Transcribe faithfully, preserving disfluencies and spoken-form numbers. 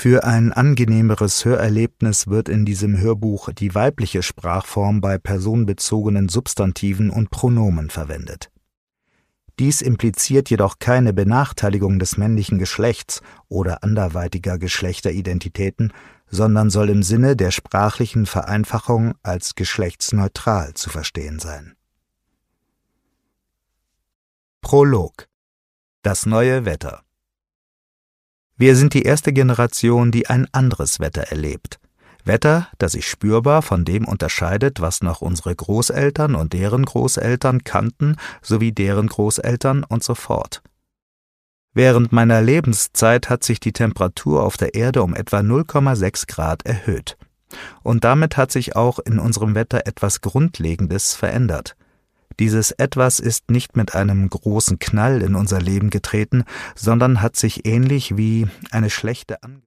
Für ein angenehmeres Hörerlebnis wird in diesem Hörbuch die weibliche Sprachform bei personenbezogenen Substantiven und Pronomen verwendet. Dies impliziert jedoch keine Benachteiligung des männlichen Geschlechts oder anderweitiger Geschlechteridentitäten, sondern soll im Sinne der sprachlichen Vereinfachung als geschlechtsneutral zu verstehen sein. Prolog: Das neue Wetter. Wir sind die erste Generation, die ein anderes Wetter erlebt. Wetter, das sich spürbar von dem unterscheidet, was noch unsere Großeltern und deren Großeltern kannten, sowie deren Großeltern und so fort. Während meiner Lebenszeit hat sich die Temperatur auf der Erde um etwa null Komma sechs Grad erhöht. Und damit hat sich auch in unserem Wetter etwas Grundlegendes verändert. Dieses Etwas ist nicht mit einem großen Knall in unser Leben getreten, sondern hat sich ähnlich wie eine schlechte Angewohnheit